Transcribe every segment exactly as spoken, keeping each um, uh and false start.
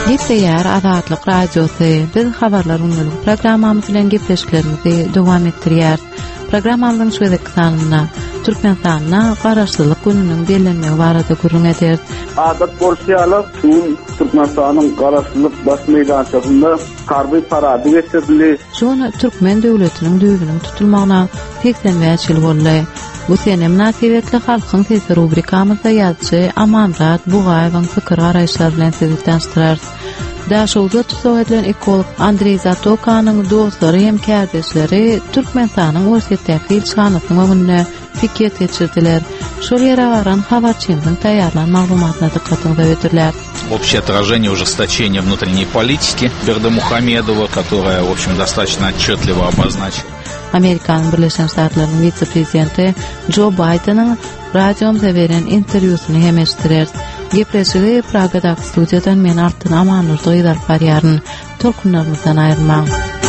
Gepleýär Azatlyk radiosy. Biz habarlaryny programmamyz bilen gepleşiklerimizi dowam etdirýär. Programmamyzyň şeýle kysanyna Türkmenistanyna garaşsyzlyk gününiň bellenmegi barada gurrun eder. Adat bolşýarlar şuň Türkmenistanyň garaşsyzlyk baş meýdançasynda harby parady geçirildi. Şonu Türkmen döwletiniň düýbüniň tutulmagyna seksen beş ýyl boldy. Bu sene münasibetli halkyň sesi rubrikamyzda ýazgy Amanrat Bugaýewiň pikir garaýşlary bilen sizi tanıştyrar. Daşowda tutsak edilen ekolog Andrey Zatokanyň dostlary hem kärdesleri Türkmenistanyň Universitet ilçanasynyň öňünde pikir geçirdiler. Şol ýere baran habarçymyň taýýarlan maglumatna dikkatyňizi öýtürler. Общее отражение ужесточения внутренней политики Бердымухамедова, которая, в общем, достаточно отчетливо обозначила. Amerikanyň Birleşen Ştatlarynyň vitse-prezidenti Joe Biden'ın radiomda beren interwýusyny hem eşitdiler. Gepleşigi Pragadaky studiýadan men Artyn Amanurdy ýazyp barýaryn. Tolkunlarymyzdan aýrylmaň.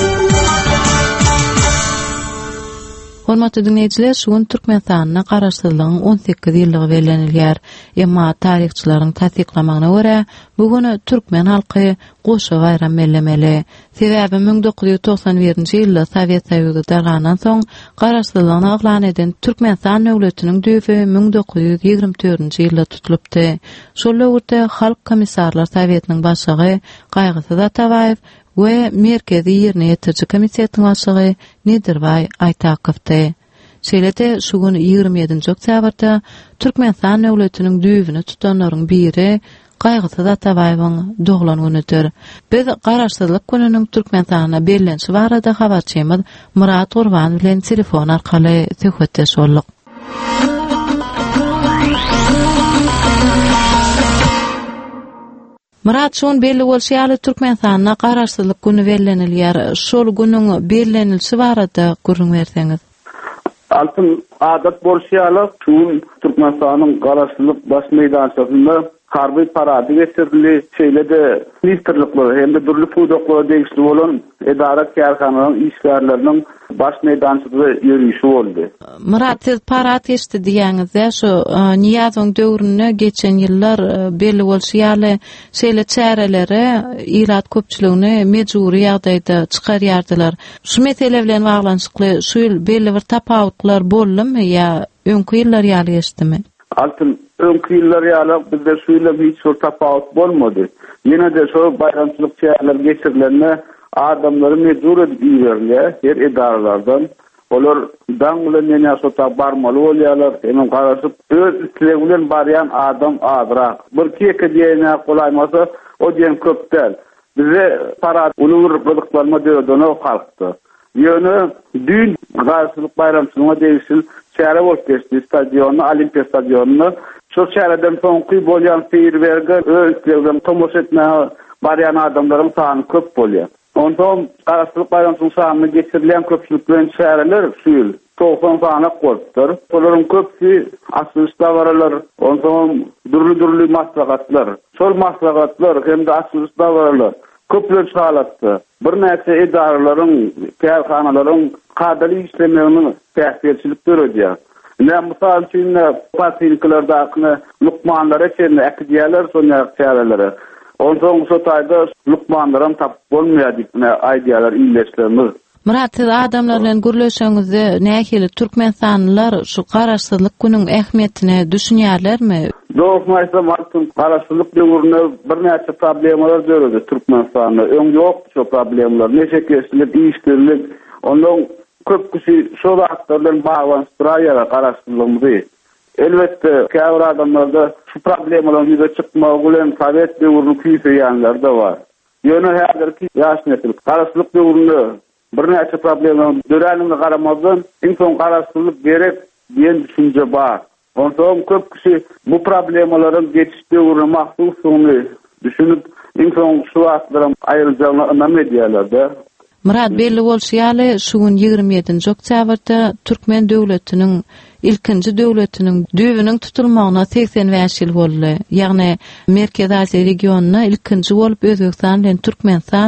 Hormatly dinleýijiler, şuň Türkmenistanyň garaşsyzlygyň on sekiz ýyllygy bellenilýär. Emma taryhçylaryň tasdiklamagyna görä, bugün türkmen halky goşa bayram bellemeli. Sebäbi bin dokuz ýüz toksan birinji ýylda Sowet Soýuzy darganan soň garaşsyzlygyny aglan eden Türkmenistan döwletiniň düýbi bin dokuz ýüz ýigrimmi dördünji ýylda tutulupdy. Şol wagtda Halk Komissarlar Sowetiniň başlygy Gaýgysy Zatabaýew we merkezi ýerine ýetirji komissiyanyň başlygy Nedirbay Aytakowdy. Şeýlede şu gün ýigrimmi ýedinji oktýabrda Türkmenistan döwletiniň düýbüni tutanlaryň biri Gaýgysy Zatabaýewiň doglan günüdür. Biz garaşsyzlyk gününiň Türkmenistana bellenşi barada habarçymyz Murat Gurban bilen telefon arkaly söhbetleşip boldyk. Murat, şon belli bolşýaly Türkmenistanyna garaşsyzlyk günü bellenilýär. Şol günüň bellenilşi barada gurrun berseňiz. Altın adat bolşýaly şuň Türkmenistanyň garaşsyzlyk baş meýdançasynda harby parady geçirildi. Şeýlede ministerlikler hem de durly pudoklary degişli bolan edara kärhanalaryň işgärleriniň baş meýdançasynda ýürüýüşi boldy. Murat, siz parad geçdi diýäňizde şu Niýazyň döwrüne geçen ýyllar belli bolşýaly şeýle çäreleri ýylat köpçüligini mejburi ýagdaýda çykarýardylar. Şu mesele bilen baglanşykly şu ýyl belli bir tapawutlar boldymy ýa öňkü ýyllar ýaly geçdimi? Altın öňkü ýyllar ýaly bizde şu ýyl hiç bir tapawut bolmady. Ýene de şu bayramçylyk çäreler geçirilenme adamları mecbur edip ýerler, her edaralardan. Olar daň bilen ýene şota barmaly bolýarlar, hem garaşyp öz isleg bilen barýan adam azrak. Bir keke diýene golaýmasa, o diýen köpdel. Bize para ulur produklarma döwden o halkdy. Ýöne dün garaşylyk bayramçylygyna degişil şäher bolup geçdi, stadiony, Olimpiya stadionyny. Şu şäherden soňky bolýan feýerwerge öz islegden tomoşa etmäge barýan adamlaryň sany köp bolýar. Ondan garaşsyzlyk bayramçylygyň sanyny geçirilen köpçülik bilen şäherler şu ýyl doksan sany bolupdyr. Olaryň köpsi asylda baralar, ondan durly-durly maslahatlar. Şol maslahatlar hem de asylda baralar köpler çalatdy. Bir näçe edaralaryň, kärhanalaryň kadary işlemlerini täsirçilik görýär. Ne misal üçin partiýalarda lukmanlara çenli akdiýalar soňa çärelere. Ondan şu taýda lukmanlaram tap bolmaýar diýip aýdýalar ýyleşlerimiz. Murat, siz adamlar bilen gürleşeňizde nähili Türkmenistanylar şu garaşsyzlyk günüň ähmiýetini düşünýärlermi? Doğmaýsa martyn garaşsyzlyk döwrüne bir näçe problemalar görüldü Türkmenistanda. Öň ýok şu problemler, neçe kesilip işgirlik. Ondan köp kişi şu wagtlardan baglanşdyrýar garaşsyzlygyny. Elbette käbir adamlarda şu problemler ýüze çykmagy bilen Sowet döwrüni küýseýänler de bar. Ýöne häzirki ýaş nesil garaşsyzlyk döwründe bir näçe problemler döräligine garamazdan inson garaşsyzlyk gerek diýen düşünje bar. Ondan köp kişi bu problemleriň geçiş döwrüne mahsusyny düşünüp inson şu wagtlaryň aýryljagyny medýalarda. Murat, belli bolşýaly şuň ýigrimmi ýedinji oktýabrda Türkmen döwletiniň ilkinji döwletiniň düýbüniň tutulmagyna seksen beş ýyl boldy. Ýagny Merkezi Aziýa regionuny ilkinji bolup Özbekistan bilen Türkmenistan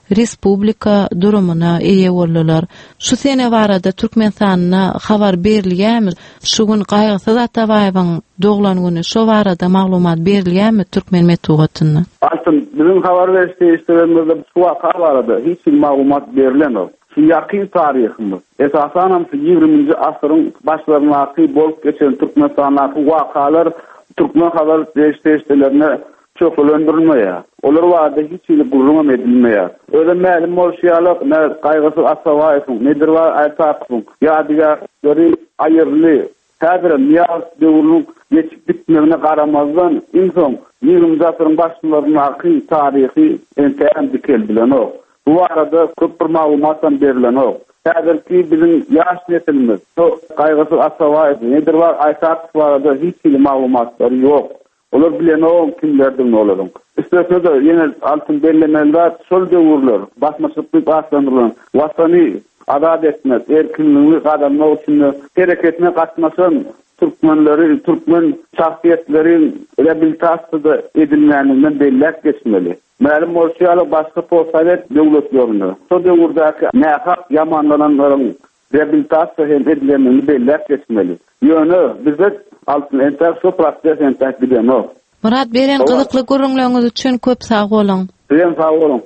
respublika durumuna eýe boldylar. Şu sene barada Türkmenistanyna habar berilýärmi? Şu gün gaýgysy Atabaýewiň doglan güni şu barada maglumat berilýärmi Türkmen Metbugatyna? Altın bizim habar verişlerimizde şu waka barada hiç maglumat berilenok. Şu ýakyn taryhymy. Esasan ýigriminji asyryň başlaryna bolup geçen Türkmenistanyň wakalar Türkmen haber verişlerine çok ölendirilmeye. Olar vardı hiç ile gururma edilmeye. Öyle məlum bolşýarlyk, ne gaýgysy Atabaýewiň, nedir var Aytaýewiň, ýadygarly aýyrly, häzir niyaz döwrüň geçip bitmegine garamazdan insan ýigriminji asyryň başlaryna taryhy entäm dikeldilen o. Bu arada köp bir maglumatdan berilen o. Häzirki bizim ýaş nesilimiz, o gaýgysy Atabaýewiň, nedir var Aytaýewiň barada hiç ile maglumatlary ýok. Olar bilen o kimlerden olaryň. Üstesinde ýene altyn bellemeler şol döwürler, basmaçylyk başlandyrylan, watany azad etmek, erkinligi adamlar üçin hereketine gatnaşan Türkmenleri, Türkmen şahsiýetleri rehabilitasiýa edilmänliginden bellek geçmeli. Mälum bolşýarlyk başga posawet döwletlerine, şol döwürdäki nähak ýamanlananlaryň rehabilitasiýa edilmänligi bellek geçmeli. Ýöne bize altın entek şu proses entek bilen o. Murat beren gyzykly görüňleriňiz üçin köp sag bolun. Ben sag bolun.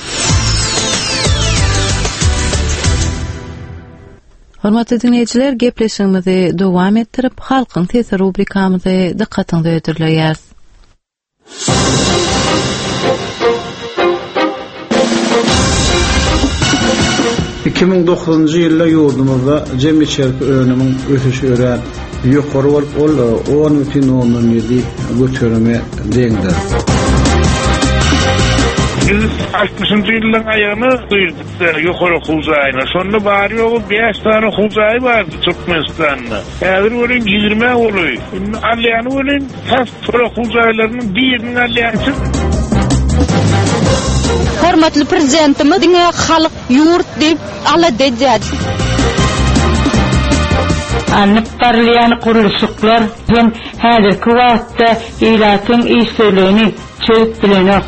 Hormatly dinleýijiler, gepleşigimizi dowam etdirip, halkyň sesi rubrikamyzy dikkatiňize ýetirleýäris. iki ming dokuzunji ýylda ýurdumyzda jemgyýetçilik önümiň ötüşi ören ýokary bolup ol on üçin on ýedi götürme deňdir. Biz altmışyncy ýylyň aýagyny duýduk, ýokary huzaýyna. Şonda bary ýogy beş tane huzaý bardy Türkmenistanda. Häzir ölen ýygrime boly. Alýany ölen has huzaýlarynyň birini alýany. Hormatly prezidentimiz diňe halyk ýurt diýip ala dejjädi. Anlık parlayan kuruluşuklar hem häzirki wagtda ilatyň işlerini çöp bilenok.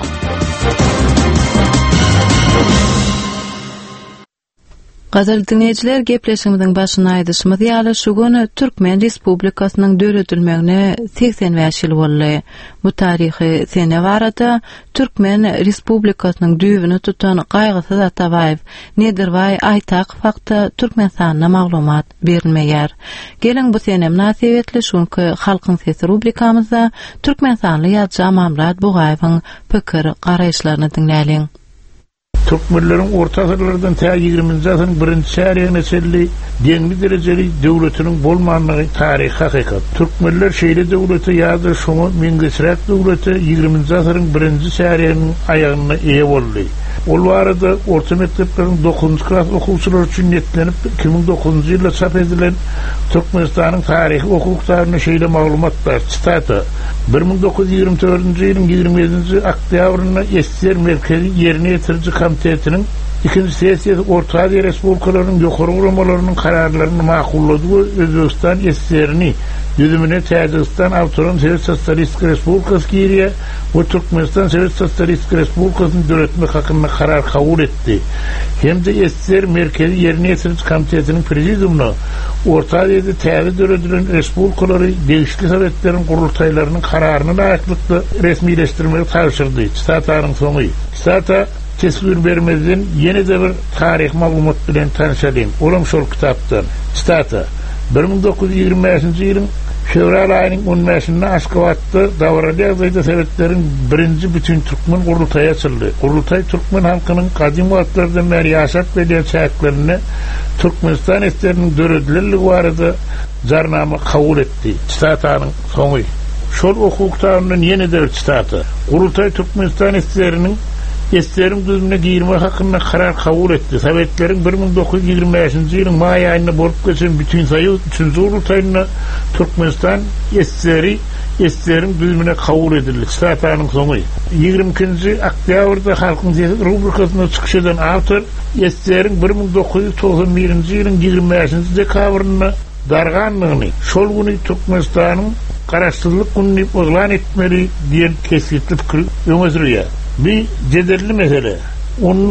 Gaderli dinleyijiler, gepleşigimiziň başyna aýdyşymyz ýaly şu güni Türkmen Respublikasynyň döredilmegine seksen beş ýyl boldy. Bu taryhy sene barada Türkmen Respublikasynyň düýbüni tutan gaýgysy Atabaýew, Nedirbaý Aytaýew hakda Türkmenistanyna maglumat berilmeýär. Geliň bu sene münasibetli şunky halkyň sesi rubrikamyzda Türkmenistanly ýazgy Amamrat Bugaýewiň pikir garaýşlaryny dinläliň. Türkmenlerin orta asırlardan ta ýigriminji asyryň birinji şäherine çelli deňiz derejeli döwletiniň bolmanlygy taryhy hakykat. Türkmenler şeýle döwleti ýa-da şoňa meňzeşräk döwleti ýigriminji asyryň birinji şäheriniň aýagyna eýe boldy. Ol barada orta mektepleriň dokuzunçy klas okuwçylary üçin netlenip iki ming dokuzunçy ýylda çap edilen Türkmenistanyň taryhy okukdaryna şeýle maglumatlar çytaty. bir ming dokuz yüz ýygrimi dördünji ýylyň ýygrimi ýedinji oktýabryna S S R merkezi ýerine ýetiriji komitetiniň ikinji sessiýasy Orta Aziýa respublikalarynyň ýokary guramalarynyň kararlaryny makullady we Özbegistan S S R-ni ýüzümine Täjikistan Awtonom Sowet Sosialistik Respublikasy giriýe we Türkmenistan Sowet Sosialistik Respublikasyny döretmek hakynda karar kabul etdi. Hem-de S S R merkezi ýerine ýetiriji komitetiniň prezidiumuna Orta Aziýada täze döredilen respublikalary degişli sowetleriň gurultaýlarynyň kararyny laýyklykda resmileşdirmegi tapşyrdy. Çytatyň soňy. Çytaty tesbir bermezden ýene de bir taryh maglumat bilen tanışalım. Olam şol kitapdan. Çytaty bir ming dokuz yüz ýygrimi beşinji ýylyň fevral aýynyň on beşinde Aşgabatda Dawarly ýazyda Sowetlerin birinji bütün Türkmen gurultaýy açyldy. Gurultaý Türkmen halkynyň kadim wagtlardan beri ýaşap gelýän çäklerini Türkmenistan esleriniň döredilenligi barada jarnama kabul etdi. Çytatyň soňy. Şol hukuklaryndan ýene de çytaty. Gurultaý Türkmenistan esleriniň Eslerin düzümüne giyirme hakkında karar kabul etti. Sovetlerin bir ming dokuz yüz ýygrimi beşinji ýylyň may aýyna bolup geçen bütün sayı üçüncü urultaýyna Türkmenistan esleri eslerin düzümüne kabul edildi. Çytatyň soňy. ýygrimi ikinji oktýabrda halkyň sesi rubrikasyna çykyş eden awtor eslerin bir ming dokuz yüz togson birinji ýylyň ýygrimi beşinji dekabryna darganlygyny, şol güni Türkmenistanyň garaşsyzlyk gününi ozlan etmeli diýen kesitli pikir öňe sürýär. Bir cederli mesele. Onu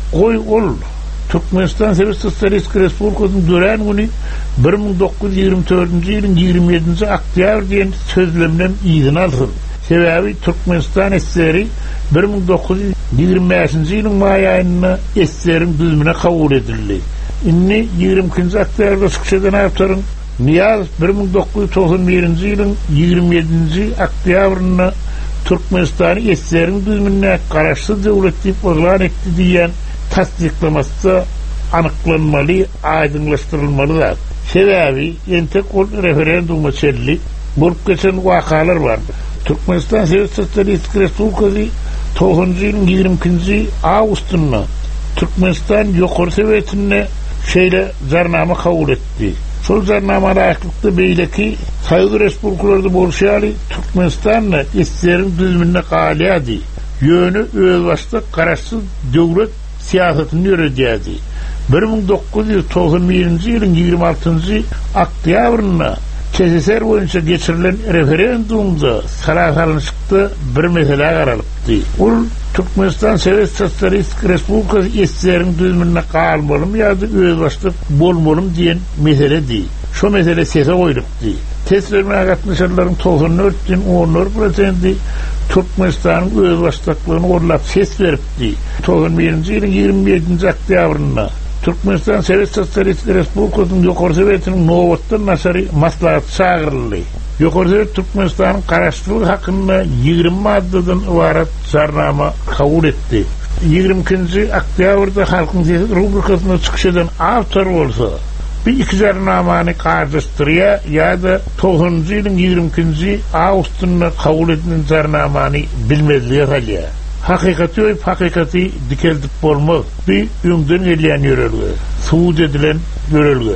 Koy ol Türkmenistan Sosyalist Respublikasynyň dören güni bir ming dokuz yüz ýigirme dördünji ýylyň ýigirme ýedinji oktyabr diýen sözlemden ýygyny alsyn. Sebäbi Türkmenistan S S R bir ming dokuz yüz ýigirme beşinji ýylyň may aýynda S S R-iň düzümine kabul edildi. Inni ýigirme ikinji oktyabrda şükşeden awtoryň Niyaz bir ming dokuz yüz toksan birinji ýylyň ýigirme ýedinji oktyabrynda Türkmenistany S S R-iň düzümine garaşsyz döwlet diýip elan etdi diýen tasdiklamasy anyklanmaly, aýdynlaşdyrylmaly. Sebäbi entek ol referendum meselesi bolup geçen wakalar bar. Türkmenistan Sosyalist Respublikasy toğuzunji ýylyň ýigirme ikinji awgustynda Türkmenistan ýokary sowetine şeýle jarnama kabul etdi. Şol jarnamada aýtlykda beýleki saýgy respublikalarda bolşaly Türkmenistanny S S R-iň düzümine galýady. Ýöne öz başda garaşsyz döwlet siýasatyny ýöredýärdi. bir ming dokuz yüz toksan birinji ýylyň ýigirme altynjy oktyabrynda K S S R boýunça geçirilen referendumda sarahalynşykda bir mesele garalypdy. Ol Türkmenistan Sosyalist Respublikasy S S R-iň düzümine galmalym ýa-da öz başda bolmalym diýen meseledi. Şo mesele sese goýulupdy. Teslimine gatnaşanlaryň toksan dört ýaşy on dört prosenti Türkmenistanyň öz başdaklygyny gorlap ses beripdi. toksan birinji ýylyň ýigirme ýedinji oktyabrynda Türkmenistan Sosyalist Respublikasynyň ýokary sowetiniň nowatdan nasary maslahat çagyryldy. Ýokary sowet Türkmenistanyň garaşsyzlygy hakynda ýigirme maddadan ibarat jarnama kabul etdi. ýigirme ikinji oktyabrda Halkyň Sesi rubrikasyna çykyşdan awtor bolsa, bir iki jarnamany garşystyrýa ýa-da toğuzunji ýylyň ýigirme ikinji awgustynda kabul edilen jarnamany bilmezlige galýar. Hakykaty öýüp hakykaty dikeldip bolmaz. Bir öňden gelýän ýörelge, suwd edilen ýörelge.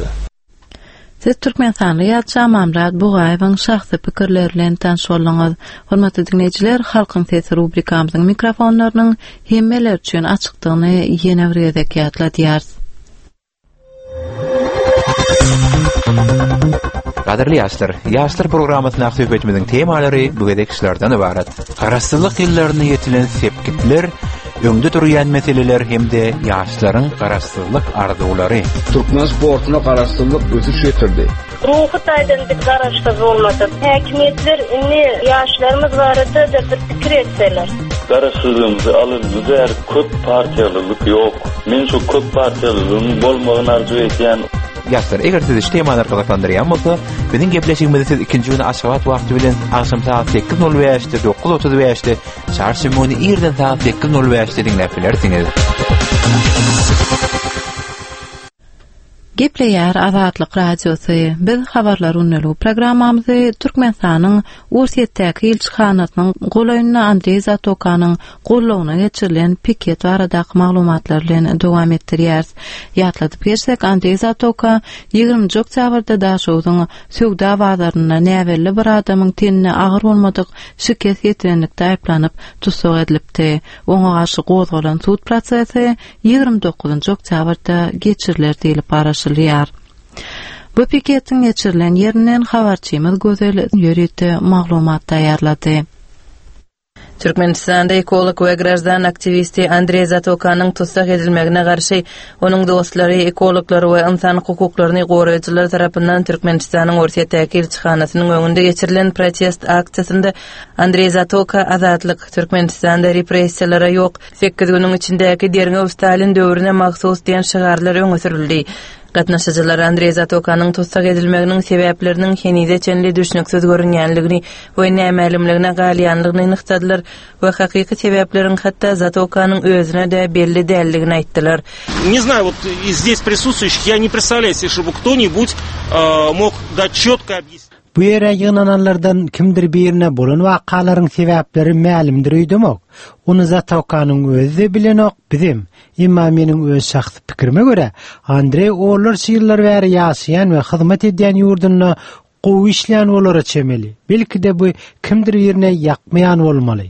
Siz Türkmenistan ýa-da Mamrat Bugaýewiň şahsy pikirleri bilen tanşylaňyz. Hormatly dinleýijiler, Halkyň Sesi rubrikamyzyň mikrofonlarynyň hemmeler üçin açykdygyny ýene bir ýerde ýatladýar. Gaderli ýaşlar, ýaşlar programasyna söhbetimiziň temalary bu gedekçilerden ibarat. Garaşsyzlyk ýyllaryna ýetilen sepkitler, öňde durýan meseleler hemde ýaşlaryň garaşsyzlyk arzulary. Türkmen sportyna garaşsyzlyk ösüş ýetirdi. Ruhy taýdandyk garaşsyz bolmasa, häkimetler inni ýaşlarymyz barada da bir pikir etseler. Garaşsyzlygy alındy der köp partiýalylyk ýok. Men şu köp partiýalylygyň bolmagyny arzu etýän Ýaşlar, eger siz temalar gyzyklandyrýan bolsa, biziň gepleşigimizi siz ikinji güni aşgabat wagty bilen akşam saat sekiz nol beşde dokuz otuz beşde çarşymyny ýerden saat sekiz nol beşde dinläp bilersiňiz. Gepleýär Azatlyk radiosy. Biz habarlar unnulu programmamyzy Türkmenistanyň Ursiýetdäki elçixanasynyň golaýyna Andrey Zatokanyň gollawyna geçirilen piket baradaky maglumatlar bilen dowam etdirýär. Ýatladyp geçsek, Andrey Zatoka ýygrymynji oktyabrda daşowdyň söwda bazaryna näwelli bir adamyň tenine agyr bolmadyk şikes ýetirenlikde aýplanyp tutsak edilipdi. Oňa garşy gozgalan sud prosesi ýygrymyň dokuzunji oktyabrda geçiriler diýilip baraşylýar. Bu piketiň geçirilen ýerinden habarçymyz Gözel ýörüti maglumat taýýarlady. Türkmenistanda ekolog we grażdan aktivisti Andrey Zatokanyň tutsak edilmegine garşy onuň dostlary, ekologlar we insan hukuklaryny goraýjylar tarapyndan Türkmenistanyň Ursiýetdäki elçixanasynyň öňünde geçirilen protest aksiýasynda Andrey Zatoka azatlyk Türkmenistanda repressiýalara ýok, sekiz güniň içindäki derňe Stalin döwrüne mahsus diýen şigarlar öňe sürildi. Gatnaşyjylar Andrey Zatokanyň tutsak edilmeginiň sebäpleriniň henide çenli düşnüksiz görünýänligini we nämelimligine galýanlygyny ynykdadylar we hakyky sebäplerin hatda Zatokanyň özüne de belli dälligini aýtdylar. Не знаю, вот здесь присутствующих, я не представляю себе, чтобы кто-нибудь э, мог дать чётко объяснить. Bu ýere ýygnananlardan kimdir birine bolan wakalaryň sebäpleri mälimdir öýdemok. Onu Zatokanyň özü bilenok bizim. Imma meniň öz şahsy pikirime göre Andrey olar ýyllar bäri ýaşaýan we hyzmat edýän ýurduny gowy işleýän olara çemeli. Belki de bu kimdir birine ýakmaýan bolmaly.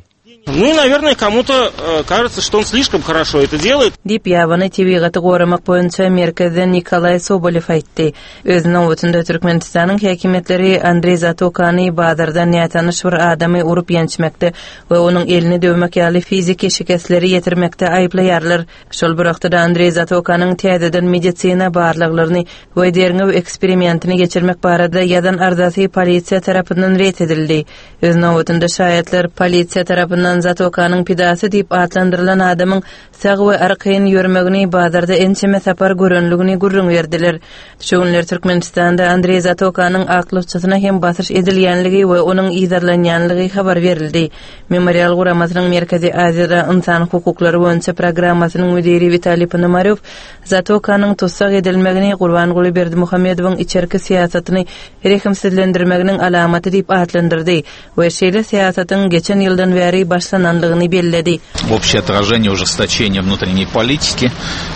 Ну, наверное, кому-то кажется, что он слишком хорошо это делает. Дип яваны тибигаты goramak boýunça merkezden Nikolay Sobolev aýtdy. Özüniň wagtynda Türkmenistanyň häkimetleri Andrey Zatokany badardan ýatanyş bir adamy urup ýençmekde we onuň elini döwmek ýaly fizik şikestleri ýetirmekde aýplaýarlar. Şol bir wagtda Andrey Zatokanyň täzeden medisina barlyklaryny we derňe eksperimentini geçirmek barada ýadan ardasy polisiýa tarapyndan ret edildi. Özüniň wagtynda şaýatlar polisiýa tarapyndan Zatokanyň pidasy diýip atlandyrylan adamyň sag we arkaýyn ýörmegini badarda ençeme sapar görünligini gurrun berdiler. Şu günler Türkmenistanda Andrey Zatokanyň aklykçysyna hem basyş edilýänligi we onuň ýazarlanýanlygy habar berildi. Memorial guramasynyň Merkezi Aziýada insan hukuklary boýunça programmasynyň müdiri Vitaliy Ponomaryov Zatokanyň tutsak edilmegini Gurbanguly Berdimuhammedowyň içerki siýasatyny rehimsizlendirmeginiň alamaty diýip atlandyrdy we şeýle siýasatyň geçen ýyldan bäri başlananlygyny belledi. Общее отражение ужесточения внутренней политики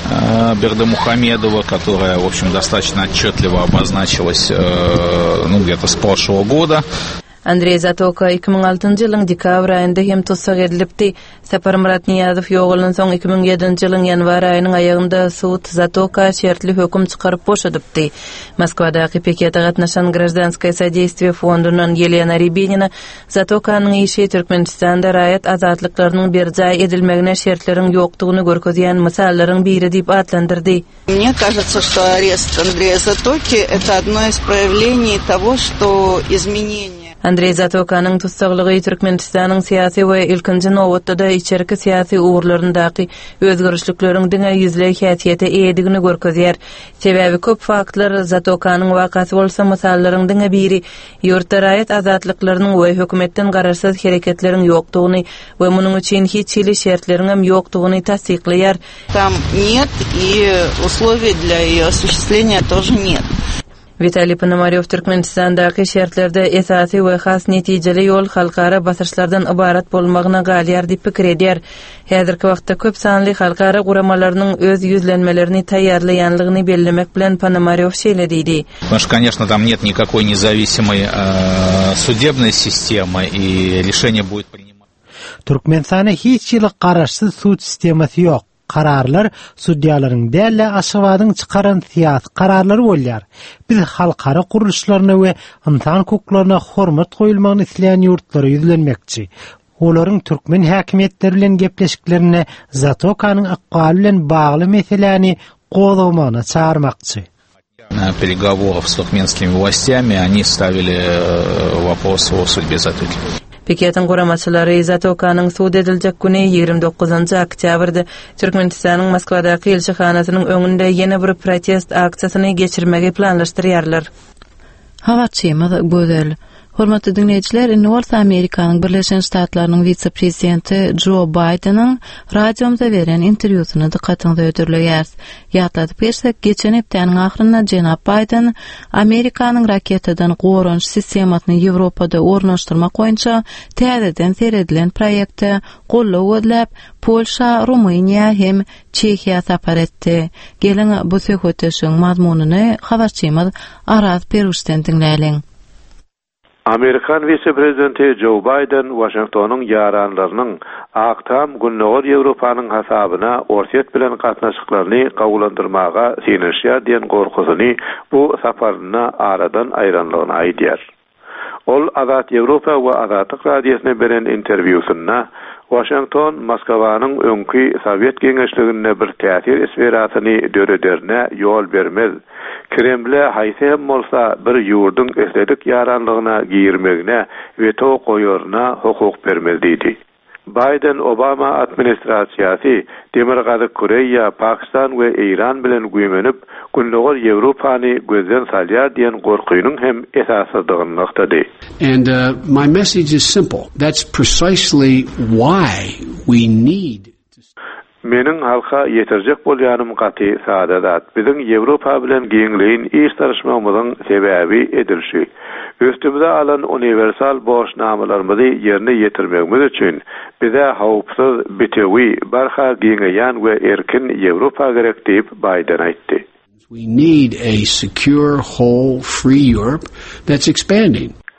э, Бердымухамедова, которая, в общем, достаточно отчетливо обозначилась э, ну, где-то с прошлого года. Andrey Zatoka iki ming altıncı ýylyň dekabr aýynda hem tutsak edilipdi. Sapar Murat Niýazow ýogulyň soň iki ming ýedinji ýylyň ýanwar aýynyň aýagynda sud Zatoka şertli höküm çykaryp boşadypdy. Moskwadaky piketde gatnaşan Гражданское содействие fondundan Yelena Rybinina Zatokanyň işi Türkmenistanda raýat azatlyklarynyň berjay edilmegine şertleriň ýokdugyny görkezýän misallaryň biri diýip atlandyrdy. Мне кажется, что арест Андрея Затоки – это одно из проявлений того, что изменения Andrey Zatokanyň tutsaklygy Türkmenistanyň syýasy we ilkinji nowatda da içerki syýasy uğurlaryndaky özgörüşlikleriň diňe ýüzle häsiýete eýedigini görkezýär. Sebäbi köp faktlar Zatokanyň wakasy bolsa mysallaryň diňe biri ýurtda raýat azatlyklarynyň we hökümetden garaşsyz hereketleriň ýokdugyny we munyň üçin hiç ýyly şertlerin hem ýokdugyny tasdiklaýar. Там нет и условий для её осуществления тоже нет. Vitaliy Ponomaryov Türkmenistandaky şertlerde esasy we has netijeli ýol halkara basyrçlardan ibarat bolmagyna galýar diýip pikir edýär. Häzirki wagtda köp sanly halkara guramalarynyň öz ýüzlenmelerini taýýarlaýanlygyny bellemek bilen Ponomaryov şeýlediydi. Потому что, конечно, там нет никакой независимой э, судебной системы, и решение будет принимать. Türkmenistana hiç ýyly garaşsyz sud sistemasy ýok. Kararlar sudýalaryň dälle aşywadyň çykaran syýasy kararlary bolýar. Biz halkara guruluşlaryna we insan hukuklaryna hormat goýulmagyny isleýän ýurtlara ýüzlenmekçi. Olaryň türkmen häkimetleri bilen gepleşiklerine Zatokanyň akwaly bilen bagly meseleni gozamagyna çağırmakçy. На переговорах с туркменскими властями они ставили вопрос о судьбе Затоки. Piketin guramaçylary Zatokanyň sud ediljek güni ýygrimi dokuzynjy oktýabrda Türkmenistanyň Moskwadaky elçihanasynyň öňünde ýene bir protest aksiýasyny geçirmegi planlaşdyrýarlar. Hawaçymyz gözel. Hormatly dinleýijiler, indi bolsa Amerikanyň Birleşen Ştatlarynyň wise-prezidenti Joe Bidenyň radiomda beren interwýusyny dikkatiňizi ödürleýäs. Ýatladyp geçsek, geçen hepdeniň ahyrynda Jenap Biden Amerikanyň raketadan gorunç sistemasyny Ýewropada ornaşdyrmak boýunça täzeden seredilen proýekte gollaw edilip, Polşa, Rumyniýa hem Çekiýa sapar etdi. Geliň bu söhbetleşiň mazmunyny habarçymyz Araz Peruşden dinläýäliň. Amerikan vice-prezidenti Joe Biden Washingtonyň ýaranlarynyň aktam Günnäger Ýewropanyň hasabyna orsiýet bilen gatnaşyklaryny gawulandyrmaga sinişýär diýen gorkusyny bu saparyna aradan aýranlygyny aýdýar. Ol Azat Ýewropa we Azatlyk radiosyna beren interwýusynda Washington Moskwanyň öňkü Sowet Geňeşligine bir täsir esberatyny dörederine ýol bermez. Kremle haýsem bolsa bir ýurduň esledik ýaranlygyna giýirmegine we to goýoruna hukuk bermez diýdi. Biden Obama administrasiýasy Demirgazyk Koreýa, Pakistan we Iran bilen güýmenip Günnäger Ýewropany gözden salýar diýen gorkynyň hem esassyzdygyny noktada. And uh, my message is simple. That's precisely why we need Meniň halka ýetirjek bolýanym gaty sadadat. Biziň Ýewropa bilen giňliň iş tarşmamyzyň sebäbi edilşi. Üstümizde alan universal borçnamalarymyzy ýerine ýetirmegimiz üçin bize hawpsyz, bitewi, barha giňeýän we erkin Ýewropa gerek diýip Biden aýtdy. We need a secure, whole, free Europe that's expanding.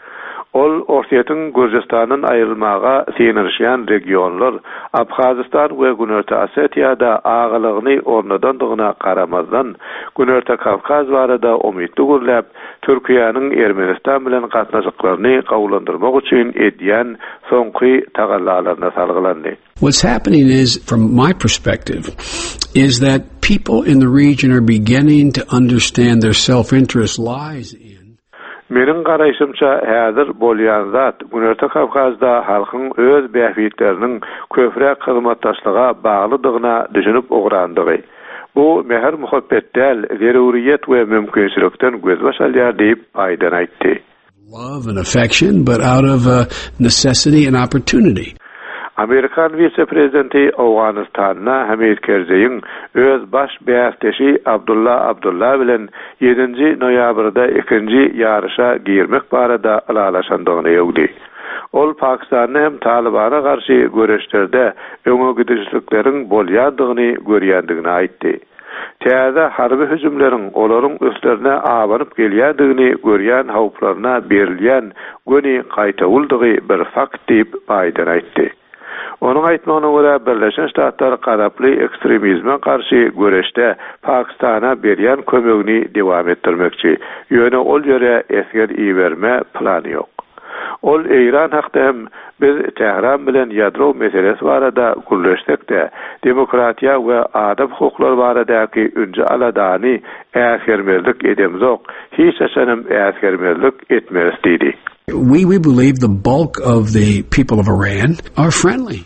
Ol Orsiýetiniň Gürjistanyň aýrylmaga sinirşýän regionlar Abhazistan we Günörte Osetiýada agalygyny ornadandygyna garamazdan Günörte Kavkaz barada umytly görläp Türkiýanyň Ermenistan bilen gatnaşyklaryny gawlandyrmak üçin edýän soňky tagallalaryna salgylandy. What's happening is, from my perspective, is that people in the region are beginning to understand their self-interest lies in. Menin garaýşymça häzir bolýan zat Günörte Kavkazda halkyň öz bähwitleriniň köpräk hyzmatdaşlyga baglydygyna düşünüp ograndygy. Bu mehr muhabbet däl, zeruriyet we mümkinçilikden göz başalýar diýip aýdan aýtdy. Love and affection, but out of uh, necessity and opportunity. Amerikan vice-prezidenti Awganistanyna Hamid Karzaiň öz baş bästeşi Abdullah Abdullah bilen ýedinji noýabrda ikinji ýarışa girmek barada alalaşandygyny ýöwdi. Ol Pakistanyň hem Talibana garşy göreşlerde öňe gidişlikleriň bolýandygyny görýändigini aýtdy. Täze harby hüjümleriň olaryň üstlerine awanyp gelýändigini görýän hawplaryna berilýän göni gaýtawuldygy bir fakt diýip aýdan aýtdy. Onun aýtmagyna görä Birleşen Ştatlar garaply ekstremizme garşy göreşde Pakistana berýän kömegini dewam etdirmekçi. Ýöne ol ýere esger iýerme plany ýok. Ol Eýran hakda hem biz Tehran bilen ýadro meselesi barada gürleşdikde demokratiýa we adam hukuklary baradaky önje aladany äsgermerlik edemzok, hiç esenem äsgermerlik etmez diýdi. We we believe the bulk of the people of Iran are friendly.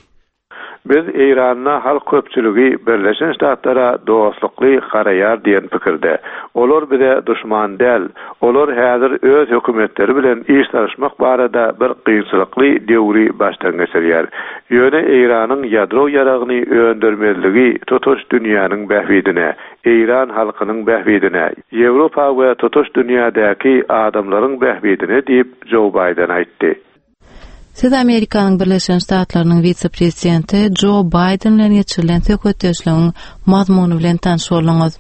Biz Eýranyň halk köpçüligi Birleşen Ştatlara dostlukly garaýar diýen pikirde. Olar bize düşman däl. Olar häzir öz hökümetleri bilen iş tarışmak barada bir kynçylykly döwri başdan geçirýär. Ýöne Eýranyň ýadro ýaragyny öndürmezligi tutuş dünýäniň bähwidine, Eýran halkynyň bähwidine, Ýewropa we tutuş dünýädäki adamlaryň bähwidine diýip Joe Biden aýtdy. Siz Amerikanyň Birleşen Ştatlarynyň vice-prezidenti Joe Biden bilen geçirilen söhbetleşiginiň mazmuny bilen tanış bolňyz.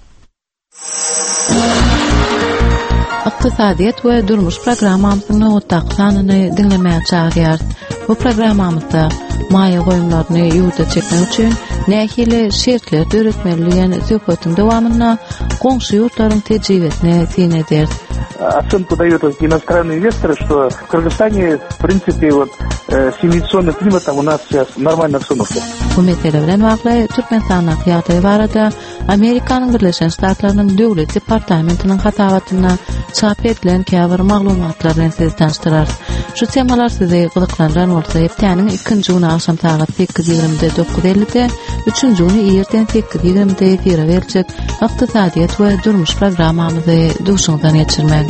Iqtisadiýet we durmuş programmamyzyň nowatdaky sanyny dinlemäge çagyrýar. Bu programmamyzda maýa goýumlaryny ýurda çekmek üçin nähili şertler döretmeligen söhbetiň dowamyna goňşy ýurtlaryň tejribesine sin ederiz. Оценку дают иностранные инвесторы, что в Кыргызстане, в принципе, вот э, с инвестиционным климатом у нас сейчас нормально всё носит. Bu mesele bilen bagly Türkmenistan'da ýagdaý barada Amerikanyň Birleşen Ştatlarynyň döwlet departamentiniň hatawatyna çap edilen käbir maglumatlar bilen sizi tanıştyrar. Şu temalar sizi gyzyklandyran bolsa, hepdeniň ikinji güni akşam saat sekiz ýigrimide dokuz ellide, üçünji güni erten sekiz ýigrimide efire berilýek Iqtisadiýet we durmuş programmamyzy duşuňdan geçirmek.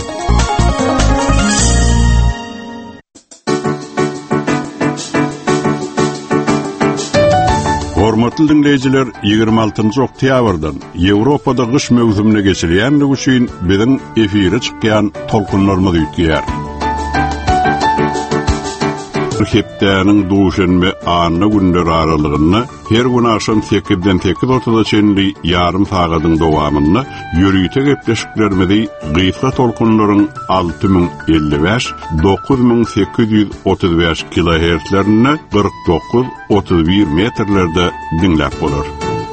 Hormatly dinleyijiler, ýygrima altynjy oktýabrdan Ýewropada gyş mewsumine geçilýänligi üçin biziň efire çykýan tolkunlarymyz ýitýär. Hepdeniň duşanma anyna günler aralygyny her gün akşam sekizden sekiz otuz'a çenli ýarym sagatyň dowamyny ýürüýte gepleşiklerimizi gysga tolkunlaryň alty ming elli beş dokuz ming sekiz ýüz otuz beş kilohertzlerini kırk dokuz otuz bir metrlerde dinläp bolar.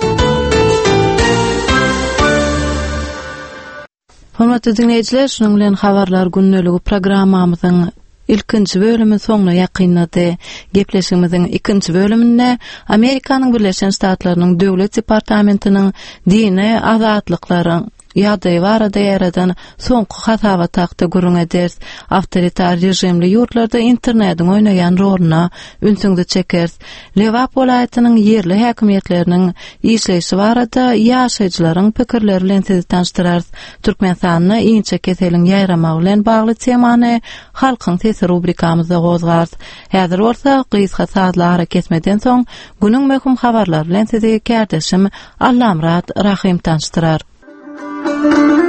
Hormatly dinleyijiler, şunuň bilen habarlar günneligi programmamyzyň ilkinji bölümü soňuna ýakynlady. Gepleşigimiziň ikinji bölüminde Amerikanyň Birleşen Ştatlarynyň döwlet departamentiniň dini azatlyklaryň ýagdaý barada ýaradan soňky hatawa takda gürüň ederiz. Awtoritar rejimli ýurtlarda internetiň oýnaýan rolyna ünsüňde çekeriz. Lewap welaýatynyň ýerli häkimetleriniň işleýişi barada ýaşaýjylaryň pikirleri bilen sizi tanıştyrarys. Türkmenistanyň iňçe keseliň ýaýramagy bilen bagly temany halkyň sesi rubrikamyzda gozgarys. Häzir bolsa gysga saatlara kesmeden soň günüň möhüm habarlary bilen sizi kärdeşim Allamrat Rahim tanıştyrar. Thank you.